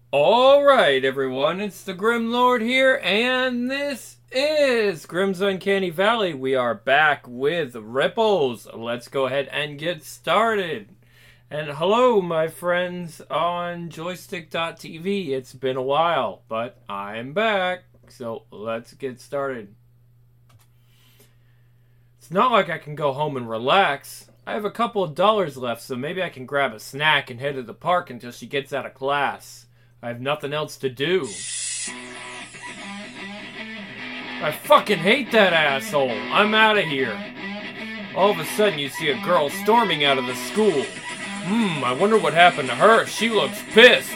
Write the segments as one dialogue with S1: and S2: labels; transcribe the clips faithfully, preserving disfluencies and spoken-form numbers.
S1: Alright, everyone, it's the Grim Lord here, and this is Grim's Uncanny Valley. We are back with Ripples. Let's go ahead and get started. And hello, my friends on joystick dot t v. It's been a while, but I'm back, so let's get started. It's not like I can go home and relax. I have a couple of dollars left, so maybe I can grab a snack and head to the park until she gets out of class. I have nothing else to do. I fucking hate that asshole. I'm out of here. All of a sudden you see a girl storming out of the school. Hmm, I wonder what happened to her. She looks pissed.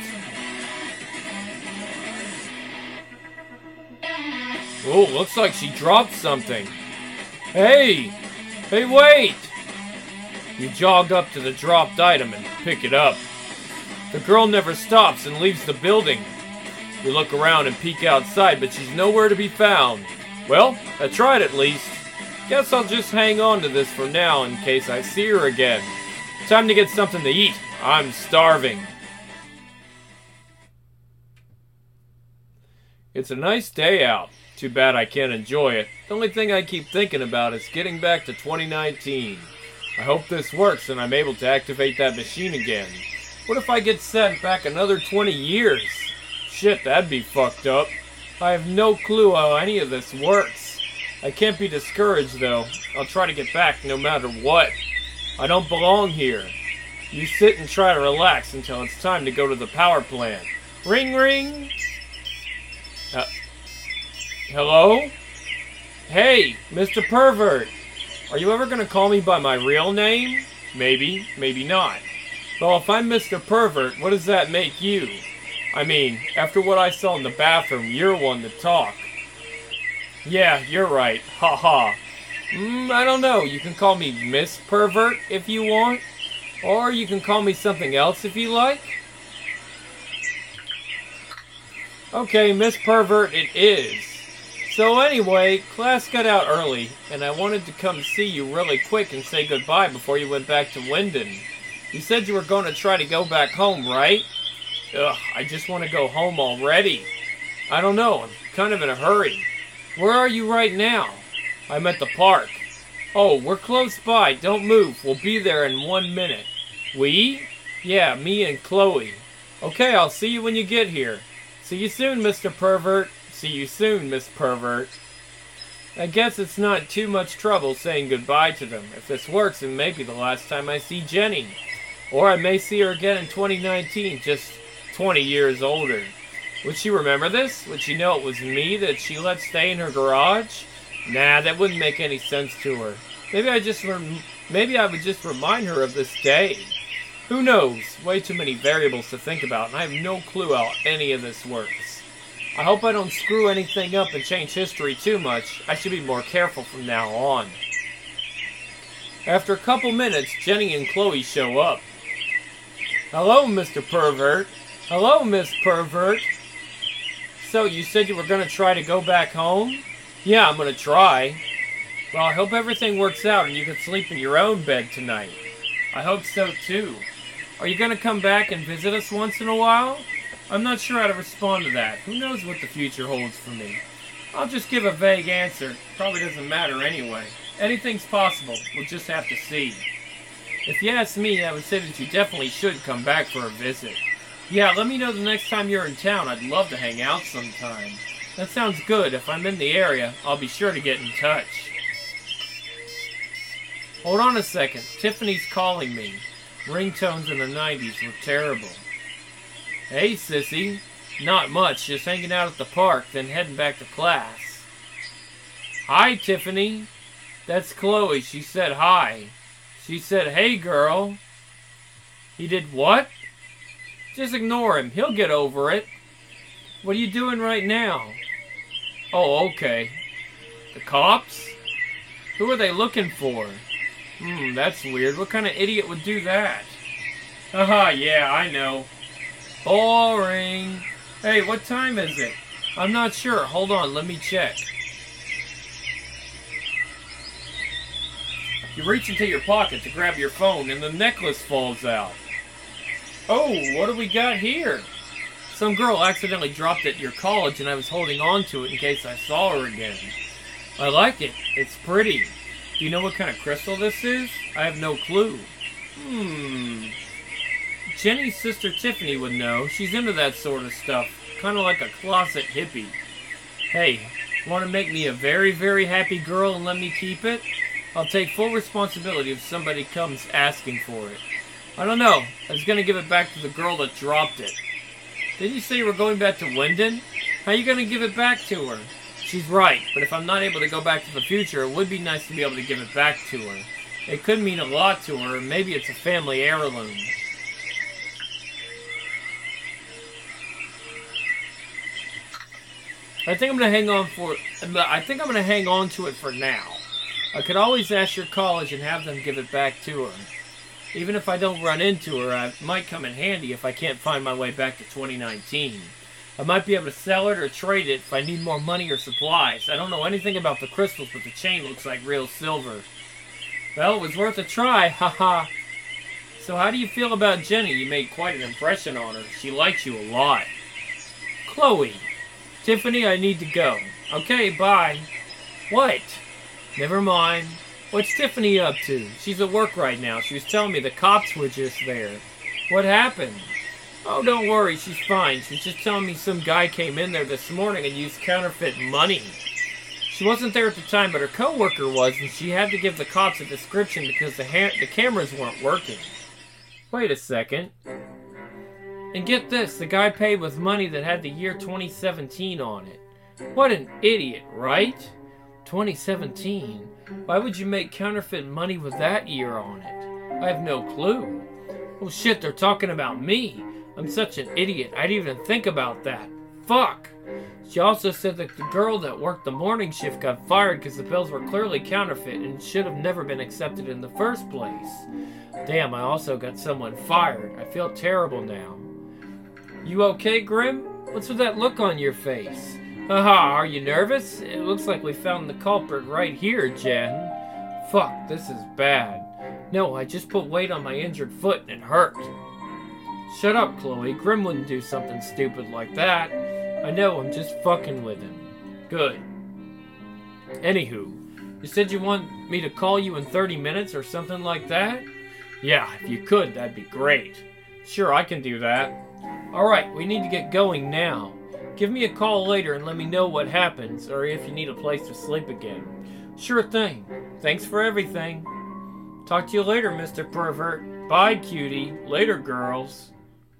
S1: Oh, looks like she dropped something. Hey! Hey, wait! You jog up to the dropped item and pick it up. The girl never stops and leaves the building. We look around and peek outside, but she's nowhere to be found. Well, I tried at least. Guess I'll just hang on to this for now in case I see her again. Time to get something to eat. I'm starving. It's a nice day out. Too bad I can't enjoy it. The only thing I keep thinking about is getting back to twenty nineteen. I hope this works and I'm able to activate that machine again. What if I get sent back another twenty years? Shit, that'd be fucked up. I have no clue how any of this works. I can't be discouraged though. I'll try to get back no matter what. I don't belong here. You sit and try to relax until it's time to go to the power plant. Ring ring! Uh, hello? Hey, Mister Pervert! Are you ever gonna call me by my real name? Maybe, maybe not. Well, if I'm Mister Pervert, what does that make you? I mean, after what I saw in the bathroom, you're one to talk. Yeah, you're right. Ha ha. Mm, I don't know. You can call me Miss Pervert if you want. Or you can call me something else if you like. Okay, Miss Pervert it is. So anyway, class got out early, and I wanted to come see you really quick and say goodbye before you went back to Linden. You said you were going to try to go back home, right? Ugh, I just want to go home already. I don't know, I'm kind of in a hurry. Where are you right now? I'm at the park. Oh, we're close by, don't move, we'll be there in one minute. We? Yeah, me and Chloe. Okay, I'll see you when you get here. See you soon, Mister Pervert. See you soon, Miss Pervert. I guess it's not too much trouble saying goodbye to them. If this works, it may be the last time I see Jenny. Or I may see her again in twenty nineteen, just twenty years older. Would she remember this? Would she know it was me that she let stay in her garage? Nah, that wouldn't make any sense to her. Maybe I just rem- maybe I would just remind her of this day. Who knows? Way too many variables to think about, and I have no clue how any of this works. I hope I don't screw anything up and change history too much. I should be more careful from now on. After a couple minutes, Jenny and Chloe show up. Hello, Mister Pervert. Hello, Miss Pervert. So, you said you were going to try to go back home? Yeah, I'm going to try. Well, I hope everything works out and you can sleep in your own bed tonight. I hope so, too. Are you going to come back and visit us once in a while? I'm not sure how to respond to that. Who knows what the future holds for me? I'll just give a vague answer. Probably doesn't matter anyway. Anything's possible. We'll just have to see. If you ask me, I would say that you definitely should come back for a visit. Yeah, let me know the next time you're in town. I'd love to hang out sometime. That sounds good. If I'm in the area, I'll be sure to get in touch. Hold on a second. Tiffany's calling me. Ringtones in the nineties were terrible. Hey, sissy. Not much. Just hanging out at the park, then heading back to class. Hi, Tiffany. That's Chloe. She said hi. She said, hey, girl. He did what? Just ignore him. He'll get over it. What are you doing right now? Oh, okay. The cops? Who are they looking for? Hmm, that's weird. What kind of idiot would do that? Haha, yeah, I know. Boring. Hey, what time is it? I'm not sure. Hold on, let me check. You reach into your pocket to grab your phone and the necklace falls out. Oh, what do we got here? Some girl accidentally dropped it at your college and I was holding on to it in case I saw her again. I like it. It's pretty. Do you know what kind of crystal this is? I have no clue. Hmm. Jenny's sister Tiffany would know. She's into that sort of stuff. Kind of like a closet hippie. Hey, want to make me a very, very happy girl and let me keep it? I'll take full responsibility if somebody comes asking for it. I don't know. I was going to give it back to the girl that dropped it. Didn't you say you were going back to Wyndon? How are you going to give it back to her? She's right, but if I'm not able to go back to the future, it would be nice to be able to give it back to her. It could mean a lot to her, maybe it's a family heirloom. I think I'm gonna hang on for. I think I'm gonna hang on to it for now. I could always ask your college and have them give it back to her. Even if I don't run into her, I might come in handy if I can't find my way back to twenty nineteen. I might be able to sell it or trade it if I need more money or supplies. I don't know anything about the crystals, but the chain looks like real silver. Well, it was worth a try, haha. So how do you feel about Jenny? You made quite an impression on her. She likes you a lot. Chloe. Tiffany, I need to go. Okay, bye. What? Never mind. What's Tiffany up to? She's at work right now. She was telling me the cops were just there. What happened? Oh, don't worry. She's fine. She was just telling me some guy came in there this morning and used counterfeit money. She wasn't there at the time, but her coworker was, and she had to give the cops a description because the, ha the cameras weren't working. Wait a second. And get this, the guy paid with money that had the year twenty seventeen on it. What an idiot, right? twenty seventeen? Why would you make counterfeit money with that year on it? I have no clue. Oh shit, they're talking about me. I'm such an idiot. I didn't even think about that. Fuck. She also said that the girl that worked the morning shift got fired because the bills were clearly counterfeit and should have never been accepted in the first place. Damn, I also got someone fired. I feel terrible now. You okay, Grim? What's with that look on your face? Haha, are you nervous? It looks like we found the culprit right here, Jen. Fuck, this is bad. No, I just put weight on my injured foot and it hurt. Shut up, Chloe. Grim wouldn't do something stupid like that. I know, I'm just fucking with him. Good. Anywho, you said you want me to call you in thirty minutes or something like that? Yeah, if you could, that'd be great. Sure, I can do that. Alright, we need to get going now. Give me a call later and let me know what happens, or if you need a place to sleep again. Sure thing. Thanks for everything. Talk to you later, Mister Pervert. Bye, cutie. Later, girls.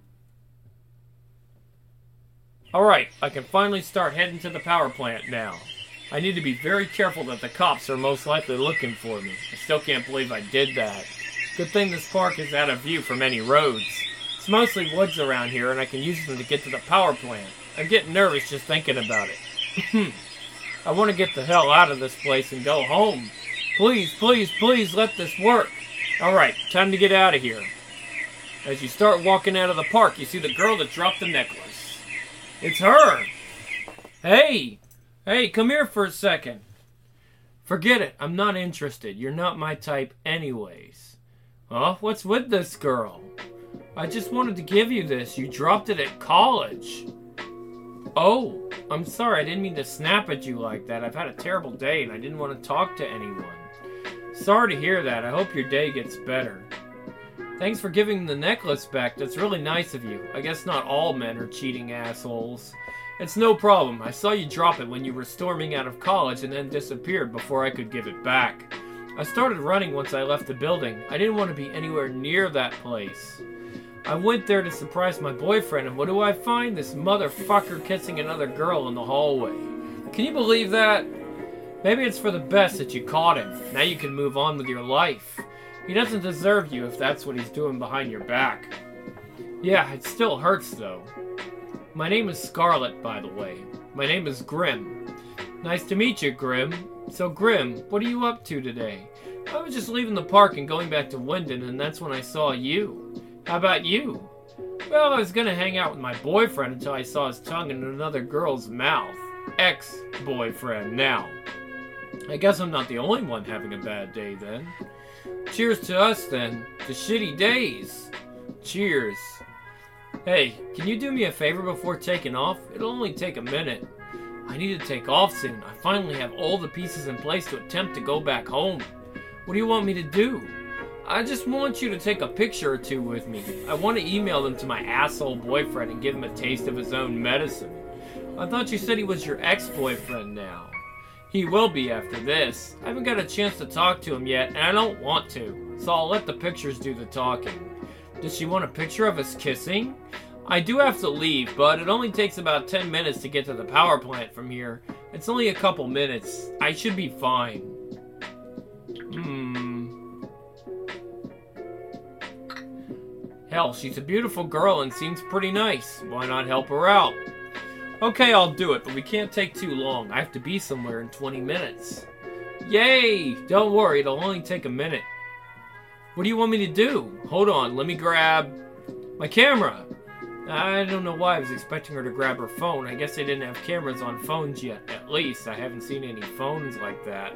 S1: Alright, I can finally start heading to the power plant now. I need to be very careful that the cops are most likely looking for me. I still can't believe I did that. Good thing this park is out of view from any roads. It's mostly woods around here, and I can use them to get to the power plant. I'm getting nervous just thinking about it. I want to get the hell out of this place and go home. Please, please, please let this work. Alright, time to get out of here. As you start walking out of the park, you see the girl that dropped the necklace. It's her! Hey! Hey, come here for a second. Forget it. I'm not interested. You're not my type anyways. Huh? What's with this girl? I just wanted to give you this. You dropped it at college. Oh, I'm sorry. I didn't mean to snap at you like that. I've had a terrible day and I didn't want to talk to anyone. Sorry to hear that. I hope your day gets better. Thanks for giving the necklace back. That's really nice of you. I guess not all men are cheating assholes. It's no problem. I saw you drop it when you were storming out of college and then disappeared before I could give it back. I started running once I left the building. I didn't want to be anywhere near that place. I went there to surprise my boyfriend, and what do I find? This motherfucker kissing another girl in the hallway. Can you believe that? Maybe it's for the best that you caught him. Now you can move on with your life. He doesn't deserve you if that's what he's doing behind your back. Yeah, it still hurts though. My name is Scarlet, by the way. My name is Grim. Nice to meet you, Grim. So Grim, what are you up to today? I was just leaving the park and going back to Wyndon, and that's when I saw you. How about you? Well, I was gonna hang out with my boyfriend until I saw his tongue in another girl's mouth. Ex-boyfriend, now. I guess I'm not the only one having a bad day then. Cheers to us then. To shitty days. Cheers. Hey, can you do me a favor before taking off? It'll only take a minute. I need to take off soon. I finally have all the pieces in place to attempt to go back home. What do you want me to do? I just want you to take a picture or two with me. I want to email them to my asshole boyfriend and give him a taste of his own medicine. I thought you said he was your ex-boyfriend now. He will be after this. I haven't got a chance to talk to him yet, and I don't want to. So I'll let the pictures do the talking. Does she want a picture of us kissing? I do have to leave, but it only takes about ten minutes to get to the power plant from here. It's only a couple minutes. I should be fine. Hmm. Hell, she's a beautiful girl and seems pretty nice. Why not help her out? Okay, I'll do it, but we can't take too long. I have to be somewhere in twenty minutes. Yay! Don't worry, it'll only take a minute. What do you want me to do? Hold on, let me grab my camera. I don't know why I was expecting her to grab her phone. I guess they didn't have cameras on phones yet. At least, I haven't seen any phones like that.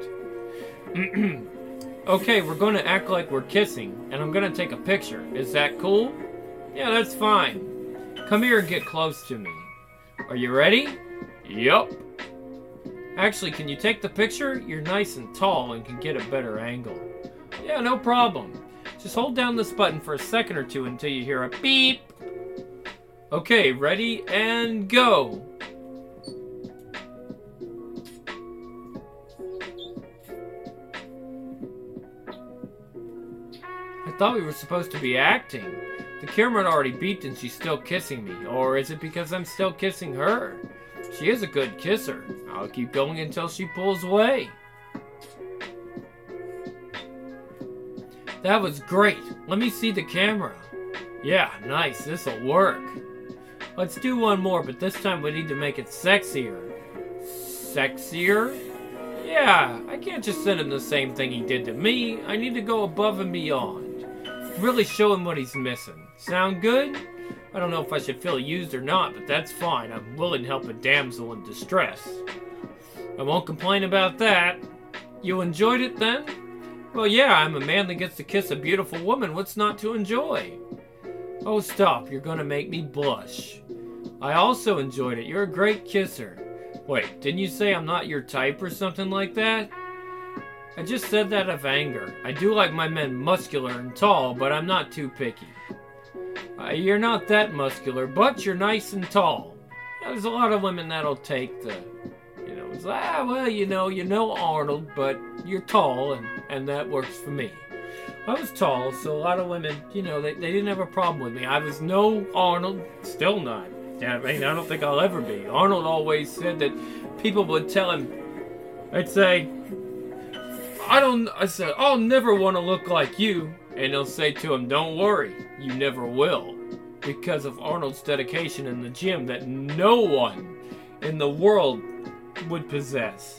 S1: Okay, we're going to act like we're kissing, and I'm going to take a picture. Is that cool? Yeah, that's fine. Come here and get close to me. Are you ready? Yup. Actually, can you take the picture? You're nice and tall and can get a better angle. Yeah, no problem. Just hold down this button for a second or two until you hear a beep. Okay, ready and go. I thought we were supposed to be acting. The camera had already beeped and she's still kissing me. Or is it because I'm still kissing her? She is a good kisser. I'll keep going until she pulls away. That was great. Let me see the camera. Yeah, nice. This'll work. Let's do one more, but this time we need to make it sexier. Sexier? Yeah, I can't just send him the same thing he did to me. I need to go above and beyond. Really show him what he's missing. Sound good? I don't know if I should feel used or not, but that's fine. I'm willing to help a damsel in distress. I won't complain about that. You enjoyed it then? Well, yeah, I'm a man that gets to kiss a beautiful woman. What's not to enjoy? Oh, stop. You're gonna make me blush. I also enjoyed it. You're a great kisser. Wait, didn't you say I'm not your type or something like that? I just said that of anger. I do like my men muscular and tall, but I'm not too picky. Uh, you're not that muscular, but you're nice and tall. Yeah, there's a lot of women that'll take the, you know, it's like, ah, well, you know, you know Arnold, but you're tall, and, and that works for me. I was tall, so a lot of women, you know, they, they didn't have a problem with me. I was no Arnold, still not. I mean, I don't think I'll ever be. Arnold always said that people would tell him, they'd say, I don't, I said, I'll never want to look like you. And they'll say to him, don't worry, you never will. Because of Arnold's dedication in the gym that no one in the world would possess.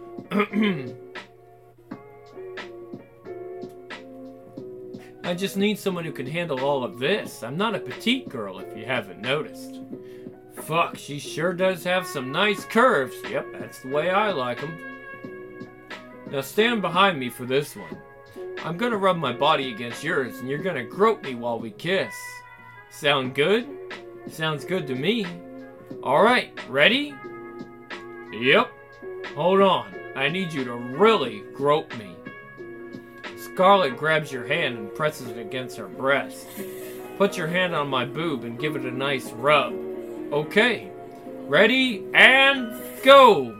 S1: I just need someone who can handle all of this. I'm not a petite girl, if you haven't noticed. Fuck, she sure does have some nice curves. Yep, that's the way I like them. Now stand behind me for this one. I'm gonna rub my body against yours, and you're gonna grope me while we kiss. Sound good? Sounds good to me. Alright, ready? Yep. Hold on. I need you to really grope me. Scarlet grabs your hand and presses it against her breast. Put your hand on my boob and give it a nice rub. Okay. Ready and go!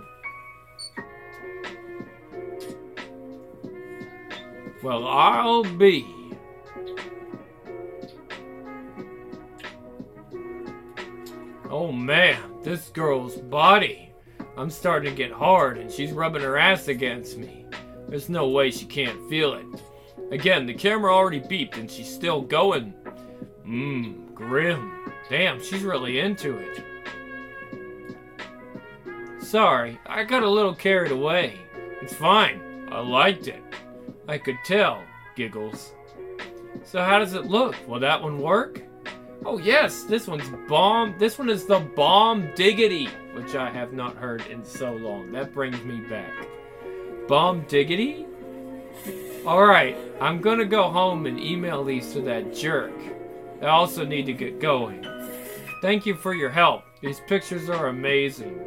S1: Well, I'll be. Oh man, this girl's body. I'm starting to get hard and she's rubbing her ass against me. There's no way she can't feel it. Again, the camera already beeped and she's still going. Mmm, grim. Damn, she's really into it. Sorry, I got a little carried away. It's fine. I liked it. I could tell. Giggles. So how does it look? Will that one work? Oh yes, this one's bomb. This one is the bomb diggity, which I have not heard in so long. That brings me back. Bomb diggity? Alright, I'm gonna go home and email these to that jerk. I also need to get going. Thank you for your help. These pictures are amazing.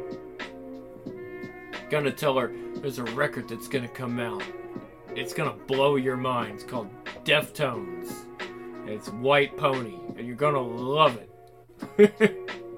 S1: Gonna tell her there's a record that's gonna come out. It's gonna blow your mind. It's called Deftones. It's White Pony, and you're gonna love it.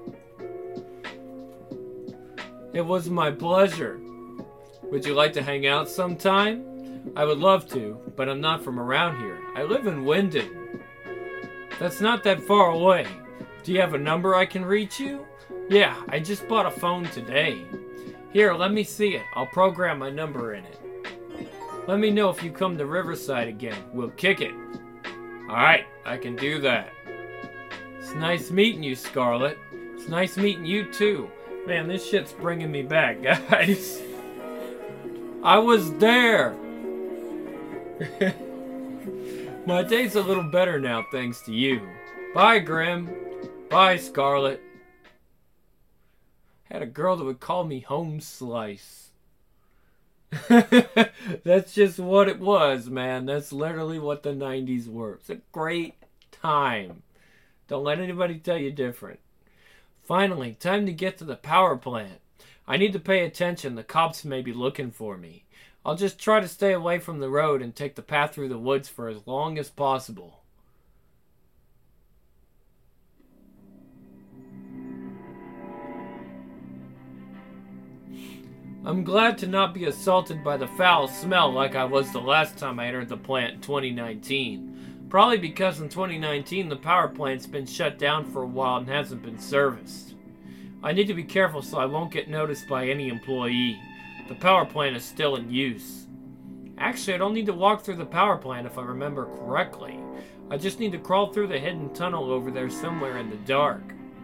S1: It was my pleasure. Would you like to hang out sometime? I would love to, but I'm not from around here. I live in Winden. That's not that far away. Do you have a number I can reach you? Yeah, I just bought a phone today. Here, let me see it. I'll program my number in it. Let me know if you come to Riverside again. We'll kick it. Alright, I can do that. It's nice meeting you, Scarlet. It's nice meeting you, too. Man, this shit's bringing me back, guys. I was there. My day's a little better now, thanks to you. Bye, Grim. Bye, Scarlet. Had a girl that would call me Home Slice. That's just what it was, man. That's literally what the nineties were. It's a great time. Don't let anybody tell you different. Finally, time to get to the power plant. I need to pay attention. The cops may be looking for me. I'll just try to stay away from the road and take the path through the woods for as long as possible. I'm glad to not be assaulted by the foul smell like I was the last time I entered the plant in twenty nineteen. Probably because in twenty nineteen the power plant's been shut down for a while and hasn't been serviced. I need to be careful so I won't get noticed by any employee. The power plant is still in use. Actually, I don't need to walk through the power plant if I remember correctly. I just need to crawl through the hidden tunnel over there somewhere in the dark.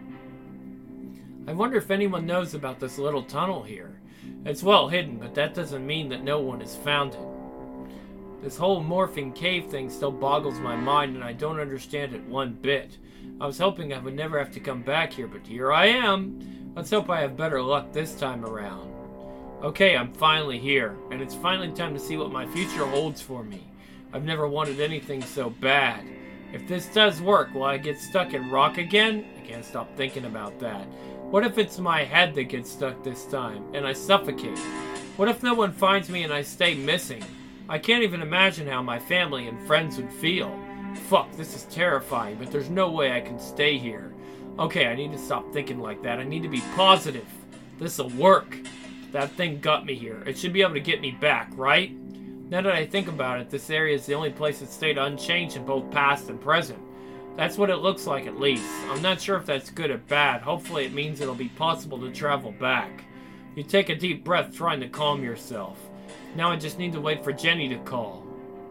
S1: I wonder if anyone knows about this little tunnel here. It's well hidden, but that doesn't mean that no one has found it. This whole morphing cave thing still boggles my mind, and I don't understand it one bit. I was hoping I would never have to come back here, but here I am. Let's hope I have better luck this time around. Okay, I'm finally here, and it's finally time to see what my future holds for me. I've never wanted anything so bad. If this does work, will I get stuck in rock again? I can't stop thinking about that. What if it's my head that gets stuck this time, and I suffocate? What if no one finds me and I stay missing? I can't even imagine how my family and friends would feel. Fuck, this is terrifying, but there's no way I can stay here. Okay, I need to stop thinking like that. I need to be positive. This'll work. That thing got me here. It should be able to get me back, right? Now that I think about it, this area is the only place that stayed unchanged in both past and present. That's what it looks like, at least. I'm not sure if that's good or bad. Hopefully it means it'll be possible to travel back. You take a deep breath trying to calm yourself. Now I just need to wait for Jenny to call.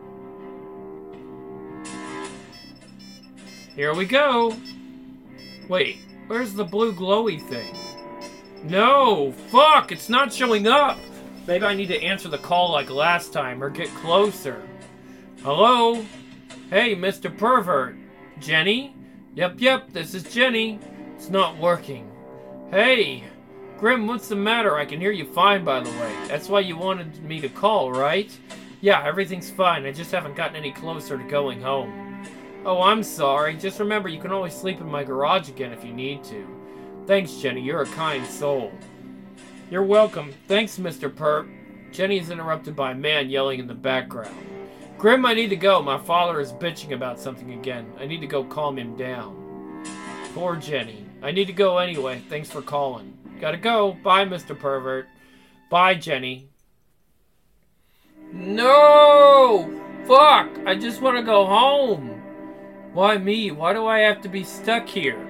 S1: Here we go! Wait, where's the blue glowy thing? No! Fuck! It's not showing up! Maybe I need to answer the call like last time, or get closer. Hello? Hey, Mister Pervert. Jenny? Yep, yep, this is Jenny. It's not working. Hey! Grim, what's the matter? I can hear you fine, by the way. That's why you wanted me to call, right? Yeah, everything's fine. I just haven't gotten any closer to going home. Oh, I'm sorry. Just remember, you can always sleep in my garage again if you need to. Thanks, Jenny. You're a kind soul. You're welcome. Thanks, Mister Perp. Jenny is interrupted by a man yelling in the background. Grim, I need to go. My father is bitching about something again. I need to go calm him down. Poor Jenny. I need to go anyway. Thanks for calling. Gotta go. Bye, Mister Pervert. Bye, Jenny. No! Fuck! I just want to go home. Why me? Why do I have to be stuck here?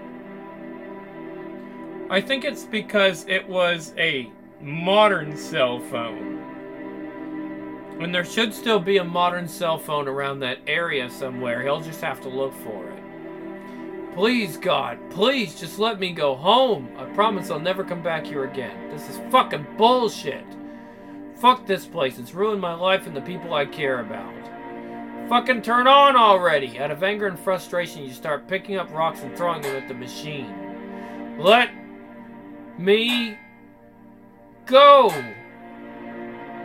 S1: I think it's because it was a modern cell phone. And there should still be a modern cell phone around that area somewhere. He'll just have to look for it. Please, God, please just let me go home. I promise I'll never come back here again. This is fucking bullshit. Fuck this place. It's ruined my life and the people I care about. Fucking turn on already. Out of anger and frustration, you start picking up rocks and throwing them at the machine. Let me go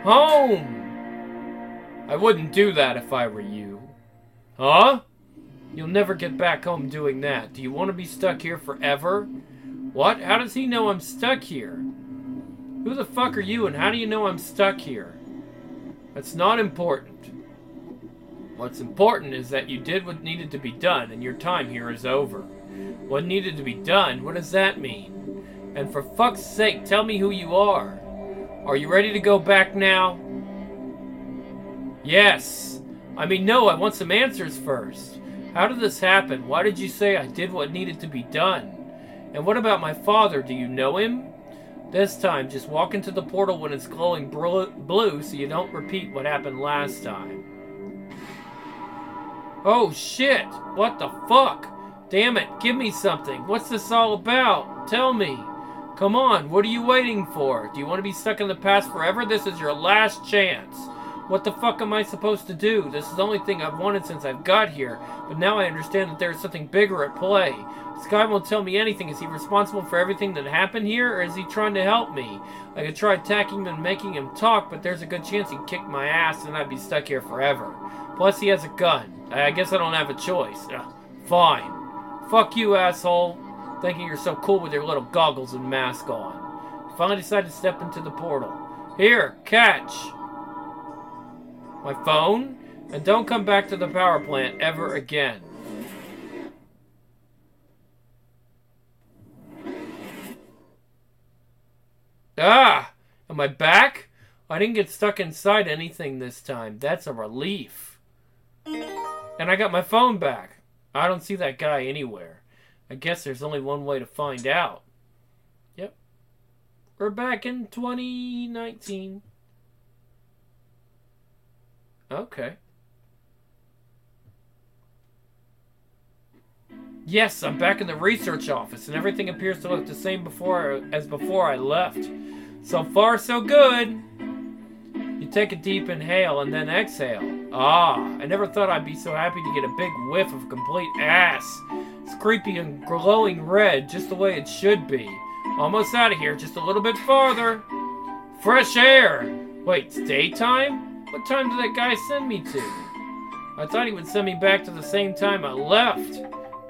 S1: home. I wouldn't do that if I were you. Huh? You'll never get back home doing that. Do you want to be stuck here forever? What? How does he know I'm stuck here? Who the fuck are you and how do you know I'm stuck here? That's not important. What's important is that you did what needed to be done and your time here is over. What needed to be done? What does that mean? And for fuck's sake, tell me who you are. Are you ready to go back now? Yes. I mean, no, I want some answers first. How did this happen? Why did you say I did what needed to be done? And what about my father? Do you know him? This time, just walk into the portal when it's glowing blue so you don't repeat what happened last time. Oh shit! What the fuck? Damn it, give me something. What's this all about? Tell me. Come on, what are you waiting for? Do you want to be stuck in the past forever? This is your last chance. What the fuck am I supposed to do? This is the only thing I've wanted since I've got here, but now I understand that there is something bigger at play. This guy won't tell me anything. Is he responsible for everything that happened here, or is he trying to help me? I could try attacking him and making him talk, but there's a good chance he'd kick my ass and I'd be stuck here forever. Plus, he has a gun. I guess I don't have a choice. Ugh, fine. Fuck you, asshole. Thinking you're so cool with your little goggles and mask on. Finally decided to step into the portal. Here, catch. My phone? And don't come back to the power plant ever again. Ah! Am I back? I didn't get stuck inside anything this time. That's a relief. And I got my phone back. I don't see that guy anywhere. I guess there's only one way to find out. Yep. We're back in twenty nineteen. Okay. Yes, I'm back in the research office, and everything appears to look the same before as before I left. So far, so good. You take a deep inhale and then exhale. Ah, I never thought I'd be so happy to get a big whiff of complete ass. It's creepy and glowing red, just the way it should be. Almost out of here, just a little bit farther. Fresh air! Wait, it's daytime? What time did that guy send me to? I thought he would send me back to the same time I left.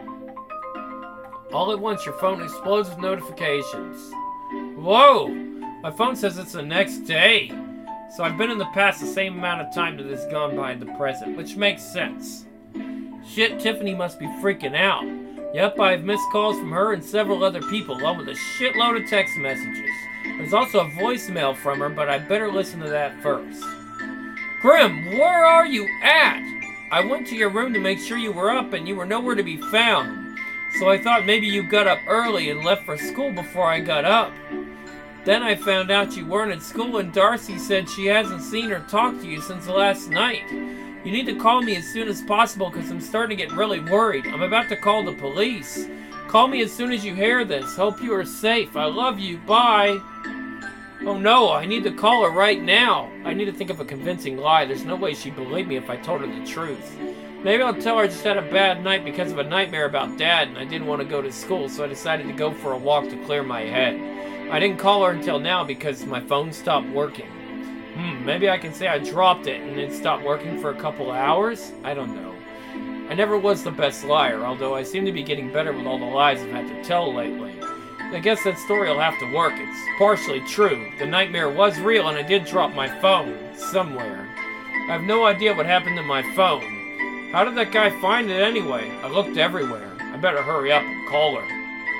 S1: All at once, your phone explodes with notifications. Whoa! My phone says it's the next day. So I've been in the past the same amount of time that has gone by in the present, which makes sense. Shit, Tiffany must be freaking out. Yep, I have missed calls from her and several other people, along with a shitload of text messages. There's also a voicemail from her, but I better listen to that first. Grim, where are you at? I went to your room to make sure you were up, and you were nowhere to be found. So I thought maybe you got up early and left for school before I got up. Then I found out you weren't at school, and Darcy said she hasn't seen or talked to you since last night. You need to call me as soon as possible because I'm starting to get really worried. I'm about to call the police. Call me as soon as you hear this. Hope you are safe. I love you. Bye. Oh no, I need to call her right now. I need to think of a convincing lie. There's no way she'd believe me if I told her the truth. Maybe I'll tell her I just had a bad night because of a nightmare about Dad and I didn't want to go to school, so I decided to go for a walk to clear my head. I didn't call her until now because my phone stopped working. Hmm, maybe I can say I dropped it and it stopped working for a couple of hours? I don't know. I never was the best liar, although I seem to be getting better with all the lies I've had to tell lately. I guess that story will have to work. It's partially true. The nightmare was real and I did drop my phone somewhere. I have no idea what happened to my phone. How did that guy find it anyway? I looked everywhere. I better hurry up and call her.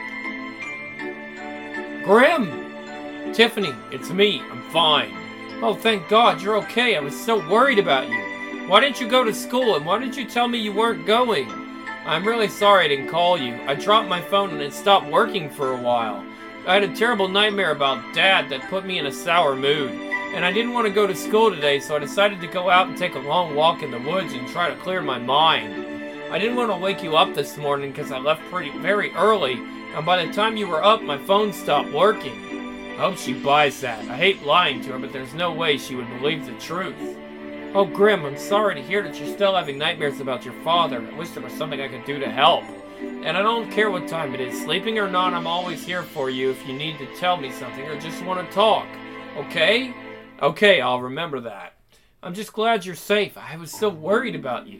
S1: Grim! Tiffany, it's me. I'm fine. Oh, thank God, you're okay. I was so worried about you. Why didn't you go to school, and why didn't you tell me you weren't going? I'm really sorry I didn't call you. I dropped my phone and it stopped working for a while. I had a terrible nightmare about Dad that put me in a sour mood. And I didn't want to go to school today, so I decided to go out and take a long walk in the woods and try to clear my mind. I didn't want to wake you up this morning because I left pretty very early, and by the time you were up, my phone stopped working. I hope she buys that. I hate lying to her, but there's no way she would believe the truth. Oh, Grim, I'm sorry to hear that you're still having nightmares about your father. I wish there was something I could do to help. And I don't care what time it is. Sleeping or not, I'm always here for you if you need to tell me something or just want to talk. Okay? Okay, I'll remember that. I'm just glad you're safe. I was so worried about you.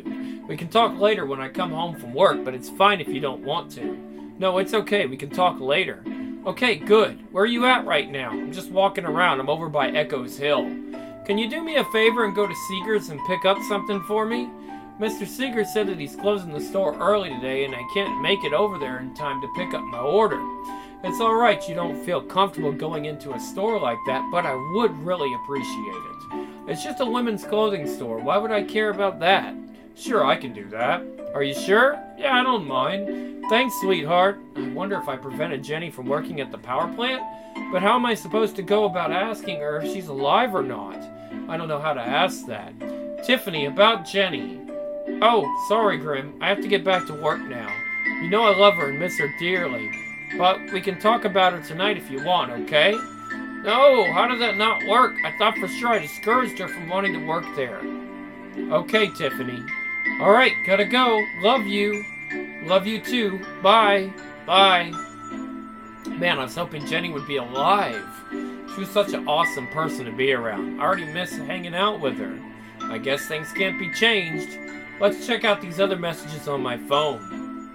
S1: We can talk later when I come home from work, but it's fine if you don't want to. No, it's okay. We can talk later. Okay, good. Where are you at right now? I'm just walking around. I'm over by Echoes Hill. Can you do me a favor and go to Seeger's and pick up something for me? Mister Seeger said that he's closing the store early today and I can't make it over there in time to pick up my order. It's alright you don't feel comfortable going into a store like that, but I would really appreciate it. It's just a women's clothing store. Why would I care about that? Sure, I can do that. Are you sure? Yeah, I don't mind. Thanks, sweetheart. I wonder if I prevented Jenny from working at the power plant? But how am I supposed to go about asking her if she's alive or not? I don't know how to ask that. Tiffany, about Jenny. Oh, sorry, Grim. I have to get back to work now. You know I love her and miss her dearly. But we can talk about her tonight if you want, okay? No, how did that not work? I thought for sure I discouraged her from wanting to work there. Okay, Tiffany. Alright, gotta go. Love you. Love you too. Bye. Bye. Man, I was hoping Jenny would be alive. She was such an awesome person to be around. I already miss hanging out with her. I guess things can't be changed. Let's check out these other messages on my phone.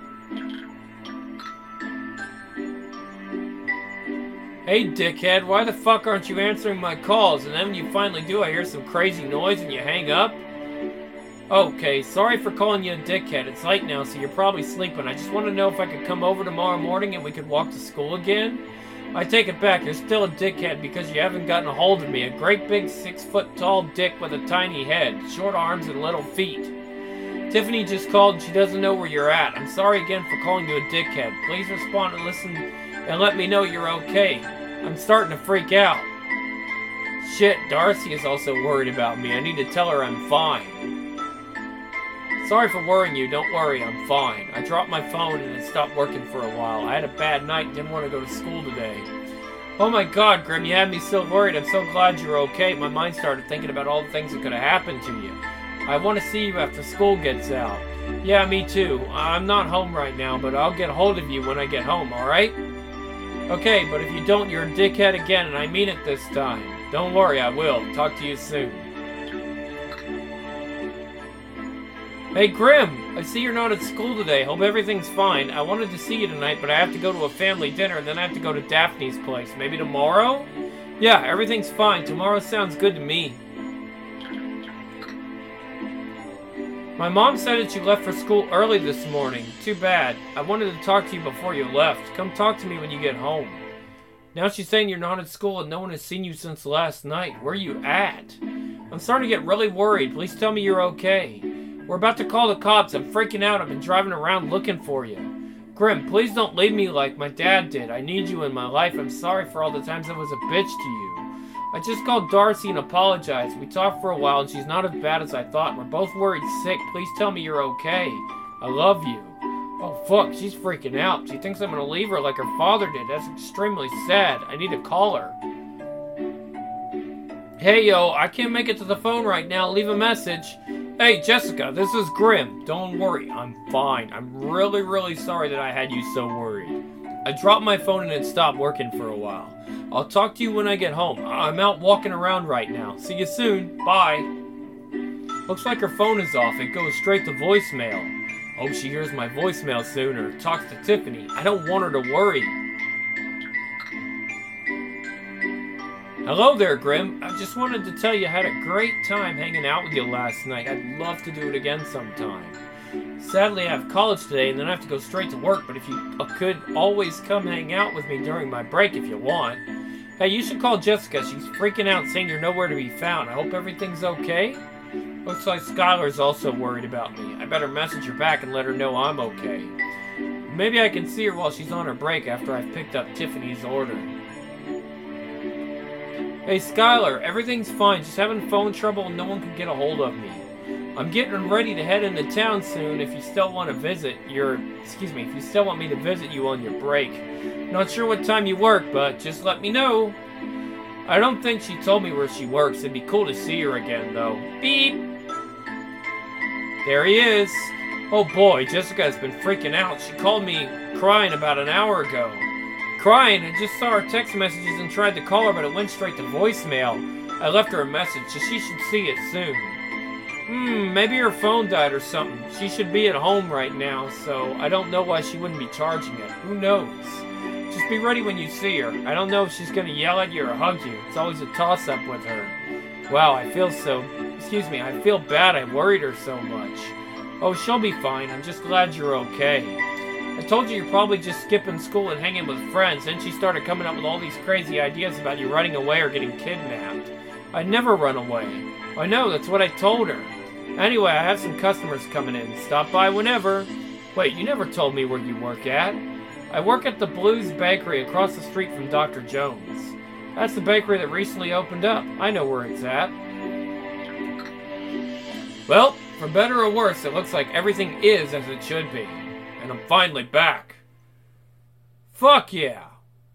S1: Hey, dickhead, why the fuck aren't you answering my calls? And then when you finally do, I hear some crazy noise and you hang up? Okay, sorry for calling you a dickhead. It's late now, so you're probably sleeping. I just want to know if I could come over tomorrow morning and we could walk to school again? I take it back. You're still a dickhead because you haven't gotten a hold of me. A great big six-foot-tall dick with a tiny head, short arms, and little feet. Tiffany just called and she doesn't know where you're at. I'm sorry again for calling you a dickhead. Please respond and listen and let me know you're okay. I'm starting to freak out. Shit, Darcy is also worried about me. I need to tell her I'm fine. Sorry for worrying you. Don't worry, I'm fine. I dropped my phone and it stopped working for a while. I had a bad night and didn't want to go to school today. Oh my god, Grim, you had me so worried. I'm so glad you're okay. My mind started thinking about all the things that could have happened to you. I want to see you after school gets out. Yeah, me too. I'm not home right now, but I'll get a hold of you when I get home, alright? Okay, but if you don't, you're a dickhead again, and I mean it this time. Don't worry, I will. Talk to you soon. Hey, Grim! I see you're not at school today. Hope everything's fine. I wanted to see you tonight, but I have to go to a family dinner, and then I have to go to Daphne's place. Maybe tomorrow? Yeah, everything's fine. Tomorrow sounds good to me. My mom said that you left for school early this morning. Too bad. I wanted to talk to you before you left. Come talk to me when you get home. Now she's saying you're not at school and no one has seen you since last night. Where are you at? I'm starting to get really worried. Please tell me you're okay. We're about to call the cops. I'm freaking out. I've been driving around looking for you. Grim, please don't leave me like my dad did. I need you in my life. I'm sorry for all the times I was a bitch to you. I just called Darcy and apologized. We talked for a while and she's not as bad as I thought. We're both worried sick. Please tell me you're okay. I love you. Oh fuck, she's freaking out. She thinks I'm gonna leave her like her father did. That's extremely sad. I need to call her. Hey yo, I can't make it to the phone right now. Leave a message. Hey Jessica, this is Grim. Don't worry, I'm fine. I'm really, really sorry that I had you so worried. I dropped my phone and it stopped working for a while. I'll talk to you when I get home. I'm out walking around right now. See you soon. Bye. Looks like her phone is off. It goes straight to voicemail. Hope she hears my voicemail soon or talks to Tiffany. I don't want her to worry. Hello there, Grim. I just wanted to tell you I had a great time hanging out with you last night. I'd love to do it again sometime. Sadly, I have college today and then I have to go straight to work, but if you could always come hang out with me during my break if you want. Hey, you should call Jessica. She's freaking out saying you're nowhere to be found. I hope everything's okay. Looks like Skylar's also worried about me. I better message her back and let her know I'm okay. Maybe I can see her while she's on her break after I've picked up Tiffany's order. Hey Skylar, everything's fine. Just having phone trouble and no one can get a hold of me. I'm getting ready to head into town soon if you still want to visit your... Excuse me, if you still want me to visit you on your break. Not sure what time you work, but just let me know. I don't think she told me where she works. It'd be cool to see her again, though. Beep! There he is. Oh boy, Jessica has been freaking out. She called me crying about an hour ago. Crying, I just saw her text messages and tried to call her, but it went straight to voicemail. I left her a message, so she should see it soon. Hmm, maybe her phone died or something. She should be at home right now, so I don't know why she wouldn't be charging it. Who knows? Just be ready when you see her. I don't know if she's gonna yell at you or hug you. It's always a toss-up with her. Wow, I feel so... Excuse me, I feel bad I worried her so much. Oh, she'll be fine. I'm just glad you're okay. I told you you're probably just skipping school and hanging with friends. Then she started coming up with all these crazy ideas about you running away or getting kidnapped. I'd never run away. I know, that's what I told her. Anyway, I have some customers coming in. Stop by whenever. Wait, you never told me where you work at. I work at the Blues Bakery across the street from Doctor Jones. That's the bakery that recently opened up. I know where it's at. Well, for better or worse, it looks like everything is as it should be. And I'm finally back. Fuck yeah.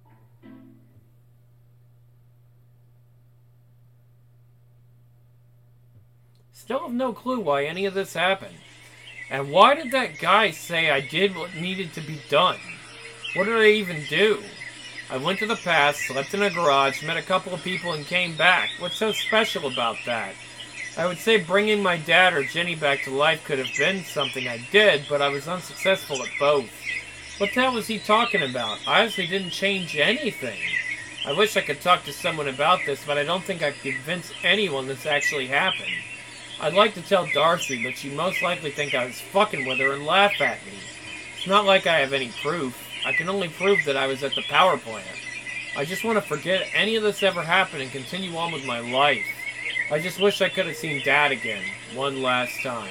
S1: Still have no clue why any of this happened. And why did that guy say I did what needed to be done? What did I even do? I went to the past, slept in a garage, met a couple of people, and came back. What's so special about that? I would say bringing my dad or Jenny back to life could have been something I did, but I was unsuccessful at both. What the hell was he talking about? I honestly didn't change anything. I wish I could talk to someone about this, but I don't think I could convince anyone this actually happened. I'd like to tell Darcy, but she'd most likely think I was fucking with her and laugh at me. It's not like I have any proof. I can only prove that I was at the power plant. I just want to forget any of this ever happened and continue on with my life. I just wish I could have seen Dad again, one last time.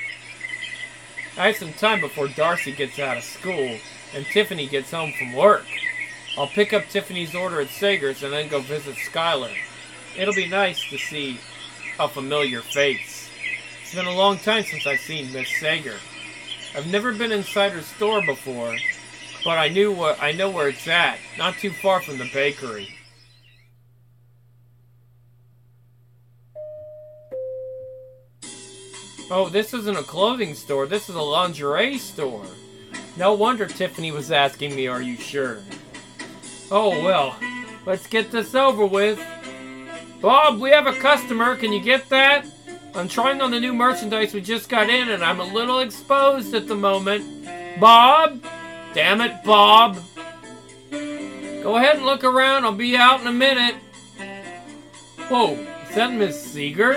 S1: I have some time before Darcy gets out of school and Tiffany gets home from work. I'll pick up Tiffany's order at Sager's and then go visit Skylar. It'll be nice to see a familiar face. It's been a long time since I've seen Miss Sager. I've never been inside her store before, but I knew what I know where it's at, not too far from the bakery. Oh, this isn't a clothing store, this is a lingerie store. No wonder Tiffany was asking me, are you sure? Oh well, let's get this over with. Bob, we have a customer, can you get that? I'm trying on the new merchandise we just got in and I'm a little exposed at the moment. Bob? Damn it, Bob. Go ahead and look around, I'll be out in a minute. Whoa, is that Miss Seeger?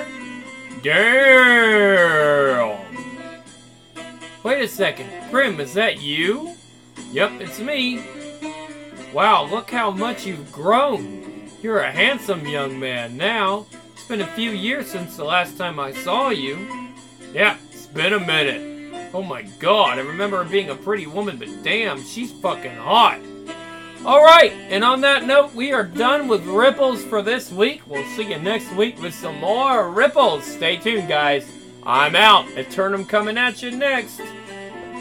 S1: Damn! Wait a second, Grim, is that you? Yep, it's me. Wow, look how much you've grown. You're a handsome young man now. It's been a few years since the last time I saw you. Yeah, it's been a minute. Oh my god, I remember her being a pretty woman, but damn, she's fucking hot. Alright, and on that note, we are done with Ripples for this week. We'll see you next week with some more Ripples. Stay tuned, guys. I'm out. Eternum coming at you next.